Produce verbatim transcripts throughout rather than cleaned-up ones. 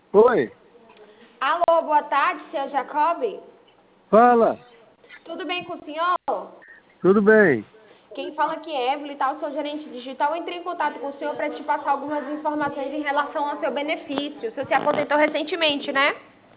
Oi, Alô, boa tarde, seu Jacob. fala, Tudo bem com o senhor? tudo bem? Quem fala aqui é Evelyn, tá? O seu gerente digital. Eu entrei em contato com o senhor para te passar algumas informações em relação ao seu benefício. O senhor se aposentou recentemente, né?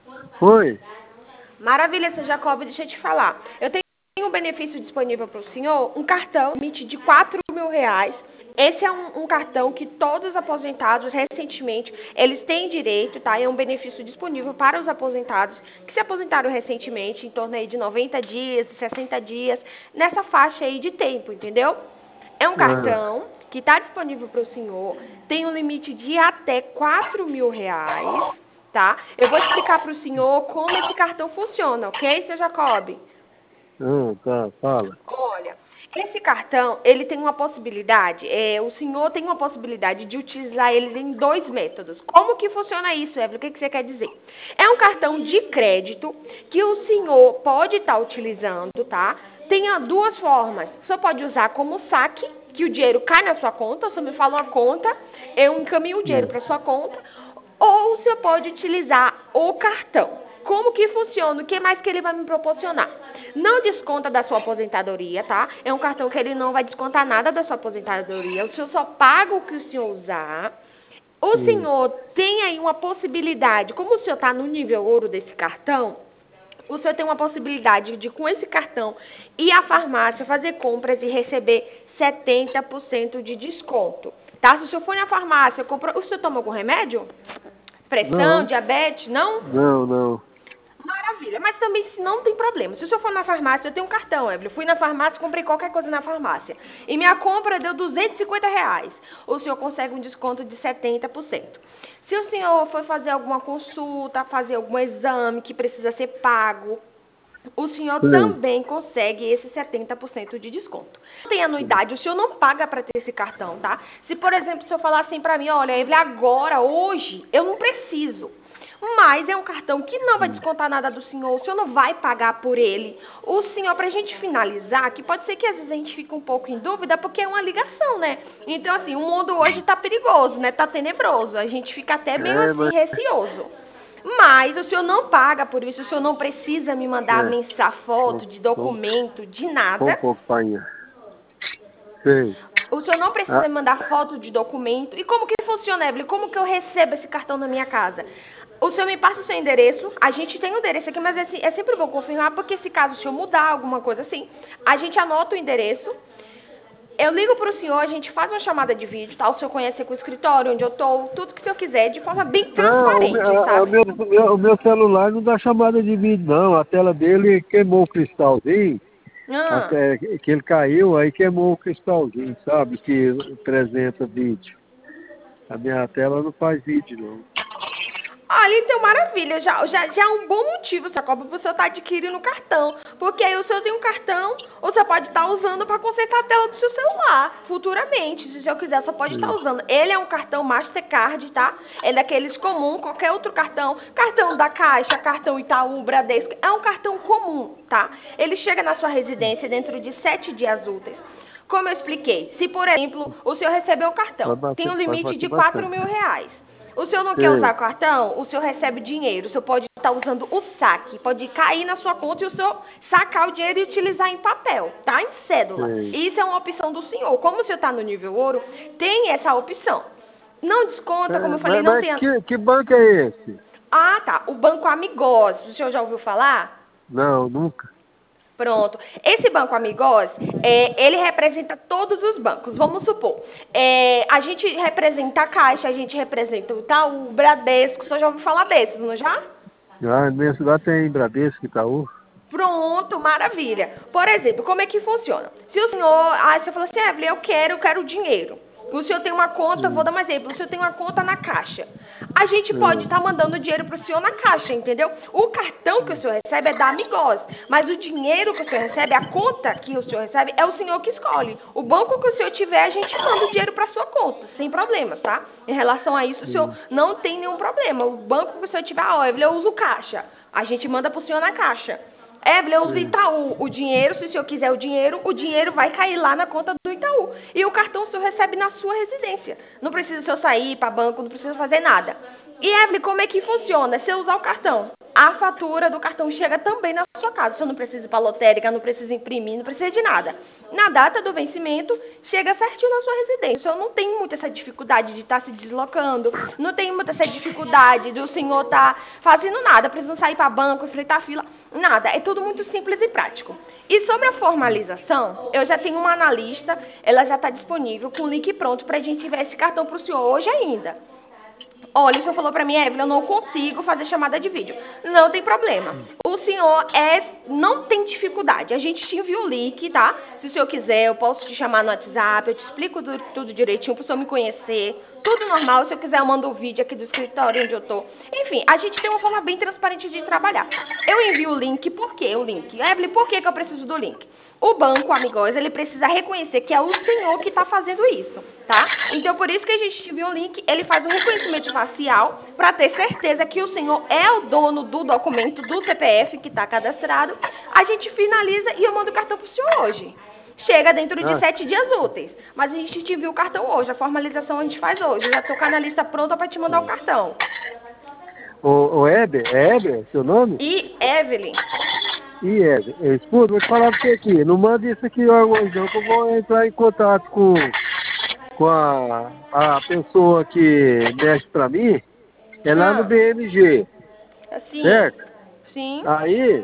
Oi, Maravilha, seu Jacob, deixa eu te falar. Eu tenho um benefício disponível para o senhor, um cartão limite de quatro mil reais. Esse é um, um cartão que todos os aposentados recentemente, eles têm direito, tá? É um benefício disponível para os aposentados que se aposentaram recentemente, em torno aí de noventa dias, sessenta dias, nessa faixa aí de tempo, entendeu? É um ah, cartão que está disponível para o senhor, tem um limite de até quatro mil reais, tá? Eu vou explicar para o senhor como esse cartão funciona, ok, seu Jacob? ah, tá, fala. Olha, esse cartão, ele tem uma possibilidade, é, o senhor tem uma possibilidade de utilizar eles em dois métodos. Como que funciona isso, Evelyn? O que, que você quer dizer? É um cartão de crédito que o senhor pode estar utilizando, tá? Tem ah, duas formas. O senhor pode usar como saque, que o dinheiro cai na sua conta, o senhor me fala uma conta, eu encaminho o dinheiro Hum, para sua conta, ou você pode utilizar o cartão. Como que funciona? O que mais que ele vai me proporcionar? Não desconta da sua aposentadoria, tá? É um cartão que ele não vai descontar nada da sua aposentadoria. O senhor só paga o que o senhor usar. O hum, senhor tem aí uma possibilidade, como o senhor está no nível ouro desse cartão, o senhor tem uma possibilidade de, com esse cartão, ir à farmácia, fazer compras e receber setenta por cento de desconto. Tá? Se o senhor for na farmácia, compra... o senhor toma algum remédio? Pressão, não, diabetes, não? não, não. Maravilha, mas também se não tem problema. Se o senhor for na farmácia, eu tenho um cartão, Evelyn. Fui na farmácia, comprei qualquer coisa na farmácia. E minha compra deu duzentos e cinquenta reais. O senhor consegue um desconto de setenta por cento. Se o senhor for fazer alguma consulta, fazer algum exame que precisa ser pago, o senhor Sei. também consegue esse setenta por cento de desconto. Tem anuidade, o senhor não paga para ter esse cartão, tá? Se, por exemplo, o senhor falar assim para mim, olha, Evelyn, agora, hoje, eu não preciso. Mas é um cartão que não vai Hum, descontar nada do senhor, o senhor não vai pagar por ele. O senhor, para a gente finalizar, que pode ser que às vezes a gente fique um pouco em dúvida, porque é uma ligação, né? Então, assim, o mundo hoje tá perigoso, né? Tá tenebroso. A gente fica até meio É, assim, mas, receoso. Mas o senhor não paga por isso, o senhor não precisa me mandar é, mensagem, só, foto de só, documento, de só um nada. pouco, painha. Sei. O senhor não precisa Ah, me mandar foto de documento. E como que funciona, Evelyn? Como que eu recebo esse cartão na minha casa? O senhor me passa o seu endereço, a gente tem o endereço aqui, mas é, assim, é sempre bom confirmar, porque se caso o senhor mudar alguma coisa assim, a gente anota o endereço, eu ligo para o senhor, a gente faz uma chamada de vídeo, tá? O senhor conhece aqui o escritório, onde eu estou, tudo que o senhor quiser, de forma bem não, o, meu, transparente, a- a- o sabe? meu, o meu o meu celular não dá chamada de vídeo, não. A tela dele queimou o cristalzinho, Ah. até que ele caiu, aí queimou o cristalzinho, sabe? Que apresenta vídeo. A minha tela não faz vídeo, não. Olha, então, maravilha. Já, já, já é um bom motivo, Jacob, para o senhor estar adquirindo o cartão. Porque aí o senhor tem um cartão, ou você pode estar usando para consertar a tela do seu celular, futuramente. Se o senhor quiser, só pode estar Hum, usando. Ele é um cartão Mastercard, tá? É daqueles comum, qualquer outro cartão. Cartão da Caixa, cartão Itaú, Bradesco. É um cartão comum, tá? Ele chega na sua residência dentro de sete dias úteis. Como eu expliquei, se, por exemplo, o senhor recebeu o vai cartão, tem bater, um vai limite bater de quatro bastante. mil reais. O senhor não quer usar Sei, o cartão? O senhor recebe dinheiro. O senhor pode estar usando o saque. Pode cair na sua conta e o senhor sacar o dinheiro e utilizar em papel, tá? Em cédula. sei. Isso é uma opção do senhor. Como o senhor está no nível ouro, tem essa opção. Não desconta, como É, eu falei, mas, não mas tem... a- que, que banco é esse? Ah, tá. O Banco Amigos. O senhor já ouviu falar? Não, nunca. Pronto. Esse Banco Amigos, é, ele representa todos os bancos. Vamos supor, é, a gente representa a Caixa, a gente representa o Itaú, o Bradesco. O senhor já ouviu falar desses, não já? Já na minha cidade tem Bradesco, Itaú. Pronto, maravilha. Por exemplo, como é que funciona? Se o senhor, ah, você falou assim, Evelyn, eu quero, eu quero dinheiro. O senhor tem uma conta, vou dar Hum, um exemplo, o senhor tem uma conta na Caixa. A gente pode hum, estar mandando dinheiro para o senhor na Caixa, entendeu? O cartão que o senhor recebe é da Amigos, mas o dinheiro que o senhor recebe, a conta que o senhor recebe, é o senhor que escolhe. O banco que o senhor tiver, a gente manda o dinheiro para sua conta, sem problemas, tá? Em relação a isso, o senhor hum, não tem nenhum problema. O banco que o senhor tiver, ó, Evelyn, eu uso Caixa. A gente manda para o senhor na Caixa. Evelyn, eu uso sim, Itaú. O dinheiro, se o senhor quiser o dinheiro, o dinheiro vai cair lá na conta do Itaú. E o cartão o senhor recebe na sua residência. Não precisa o senhor sair para banco, não precisa fazer nada. E, Evelyn, como é que funciona? Se eu usar o cartão, a fatura do cartão chega também na sua casa. Você não precisa ir para a lotérica, não precisa imprimir, não precisa de nada. Na data do vencimento, chega certinho na sua residência. Eu não tenho muita essa dificuldade de estar se deslocando, não tenho muita essa dificuldade do senhor estar fazendo nada, precisando sair para banco, enfrentar fila, nada. É tudo muito simples e prático. E sobre a formalização, eu já tenho uma analista, ela já está disponível com o link pronto para a gente enviar esse cartão para o senhor hoje ainda. Olha, o senhor falou para mim, Evelyn, eu não consigo fazer chamada de vídeo. Não tem problema. O senhor é, não tem dificuldade. A gente te envia o link, tá? Se o senhor quiser, eu posso te chamar no WhatsApp, eu te explico tudo, tudo direitinho para o senhor me conhecer. Tudo normal. Se eu quiser, eu mando o vídeo aqui do escritório onde eu tô. Enfim, a gente tem uma forma bem transparente de trabalhar. Eu envio o link, por quê o link? Evelyn, por que, que eu preciso do link? O banco, amigos, ele precisa reconhecer que é o senhor que está fazendo isso, tá? Então, por isso que a gente te envia o link, ele faz o reconhecimento facial para ter certeza que o senhor é o dono do documento do C P F que está cadastrado. A gente finaliza e eu mando o cartão para o senhor hoje. Chega dentro de Ah. sete dias úteis. Mas a gente te envia o cartão hoje, a formalização a gente faz hoje. Eu já estou com a analista pronta para te mandar o cartão. O, o Heber, é Heber, seu nome? E, Evelyn... E Heber, eu escuto, vou te falar pra você aqui, não manda isso aqui hoje não, que eu vou entrar em contato com, com a, a pessoa que mexe pra mim, é lá Ah. no B M G, Assim, certo? sim. Aí,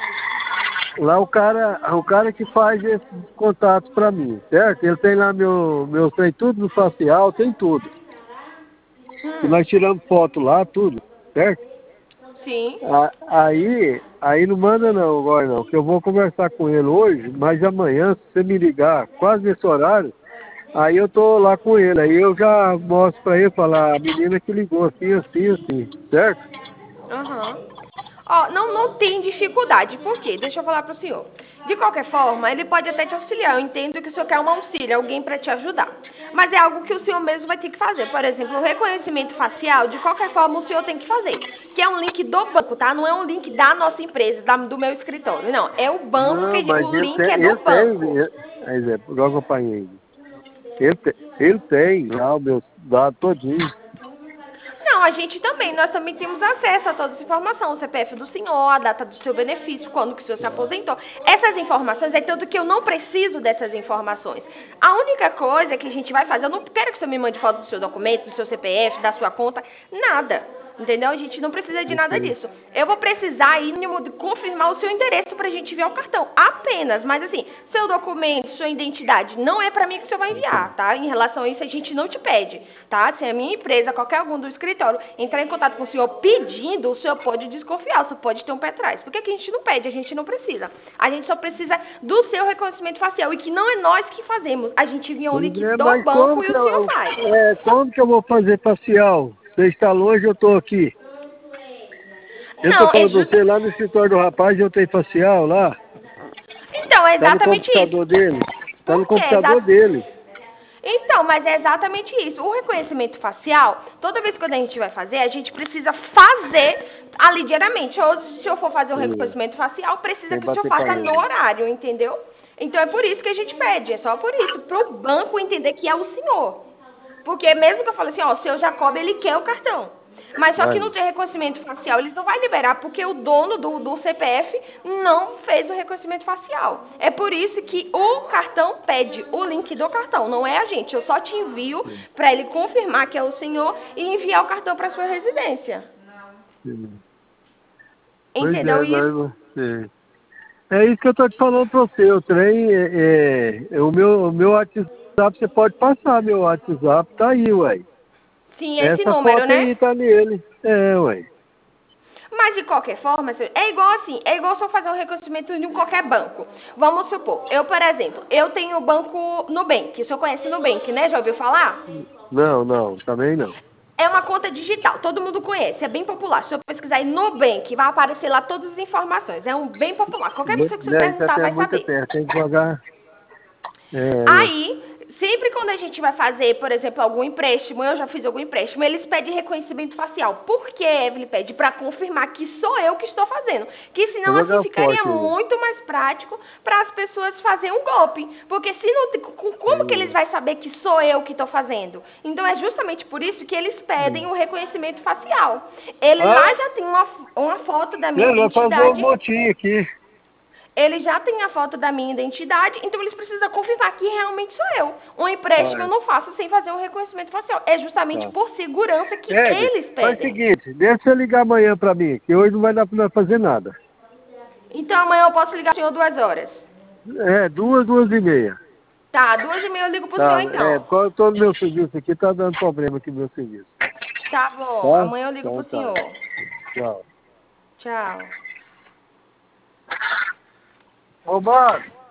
lá o cara, o cara que faz esse contato pra mim, certo? Ele tem lá meu, meu tem tudo no facial, tem tudo. Hum. E nós tiramos foto lá, tudo, certo? Sim. A- Aí, aí não manda não agora não, que eu vou conversar com ele hoje, mas amanhã, se você me ligar, quase nesse horário, aí eu tô lá com ele, aí eu já mostro pra ele, falar, a menina que ligou assim, assim, assim, certo? Aham. Ó, não, não tem dificuldade. Por quê? Deixa eu falar pro senhor. De qualquer forma, ele pode até te auxiliar. Eu entendo que o senhor quer um auxílio, alguém para te ajudar. Mas é algo que o senhor mesmo vai ter que fazer. Por exemplo, o reconhecimento facial, de qualquer forma, o senhor tem que fazer. Que é um link do banco, tá? Não é um link da nossa empresa, da- do meu escritório. Não, é o banco Não, que mas o ele link tem, é ele do banco. tem, ele, aí, Zé, logo apanhei. Ele, te- ele tem já os meus dados todinhos. Não, a gente também, nós também temos acesso a toda essa informação, o C P F do senhor, a data do seu benefício, quando que o senhor se aposentou. Essas informações, é tanto que eu não preciso dessas informações. A única coisa que a gente vai fazer, eu não quero que o senhor me mande foto do seu documento, do seu C P F, da sua conta, nada. Entendeu? A gente não precisa de nada Ok. disso. Eu vou precisar aí de confirmar o seu endereço pra gente enviar o cartão. Apenas. Mas assim, seu documento, sua identidade, não é pra mim que o senhor vai enviar, tá? Em relação a isso, a gente não te pede, tá? Se a minha empresa, qualquer algum do escritório, entrar em contato com o senhor pedindo, o senhor pode desconfiar, o senhor pode ter um pé atrás. Por que que a gente não pede? A gente não precisa. A gente só precisa do seu reconhecimento facial. E que não é nós que fazemos. A gente envia um link É, do mas banco como e que o senhor eu, faz. é, como que eu vou fazer facial? Você está longe, eu tô aqui. Eu tô Não, é falando pra justo. você, lá no escritório do rapaz, eu tenho facial lá. Então, é Tá no exatamente computador isso. dele. Tá no Por quê? computador Exa- dele. Então, mas é exatamente isso. O reconhecimento facial, toda vez que a gente vai fazer, a gente precisa fazer ali diariamente. Ou se eu for fazer um Sim. reconhecimento facial, precisa Sem que o senhor bater faça no palma. horário, entendeu? Então é por isso que a gente pede, é só por isso, para o banco entender que é o senhor. Porque mesmo que eu fale assim, ó, o seu Jacob, ele quer o cartão. Mas só que Vai. não tem reconhecimento facial, eles não vão liberar, porque o dono do, do C P F não fez o reconhecimento facial. É por isso que o cartão pede o link do cartão, não é a gente. Eu só te envio para ele confirmar que é o senhor e enviar o cartão para sua residência. Sim. Pois Entendeu é, isso? mas você... É isso que eu tô te falando pra você. O trem, é, é, é o, meu, o meu WhatsApp, você pode passar. Meu WhatsApp tá aí, ué. Sim, esse Essa número, foto né? aí tá nele. É, ué. Mas de qualquer forma, é igual assim, é igual só fazer um reconhecimento em qualquer banco. Vamos supor, eu, por exemplo, eu tenho o banco Nubank, o senhor conhece Nubank, né? Já ouviu falar? Não, não, também não. É uma conta digital, todo mundo conhece, é bem popular. Se eu pesquisar em Nubank, vai aparecer lá todas as informações. É um bem popular. Qualquer pessoa que você Né, isso perguntar até é vai muita saber. terra, tem que jogar. É, ué. Aí, sempre quando a gente vai fazer, por exemplo, algum empréstimo, eu já fiz algum empréstimo, eles pedem reconhecimento facial. Por que, Evelyn, pede? Para confirmar que sou eu que estou fazendo. Que senão, Vou assim, jogar ficaria forte aí. muito mais prático para as pessoas fazerem um golpe. Porque se não, como que eles Hum, vão saber que sou eu que estou fazendo? Então, é justamente por isso que eles pedem hum. o reconhecimento facial. Ele Ah, lá já tem uma, uma foto da minha ele vai fazer um identidade. montinho aqui. Ele já tem a foto da minha identidade, então eles precisam confirmar que realmente sou eu. Um empréstimo eu Vai, não faço sem fazer um reconhecimento facial. É justamente tá. por segurança que Ed, eles faz o pedem. seguinte, deixa você ligar amanhã pra mim, que hoje não vai dar pra nós fazer nada. Então amanhã eu posso ligar pro senhor duas horas. É, duas, duas e meia. Tá, duas e meia eu ligo pro senhor Tá, é, então. porque eu tô no meu serviço aqui, tá dando problema aqui no meu serviço. Tá bom, Tá? amanhã eu ligo Então pro tá. senhor. Tchau. Tchau. Ô, mano.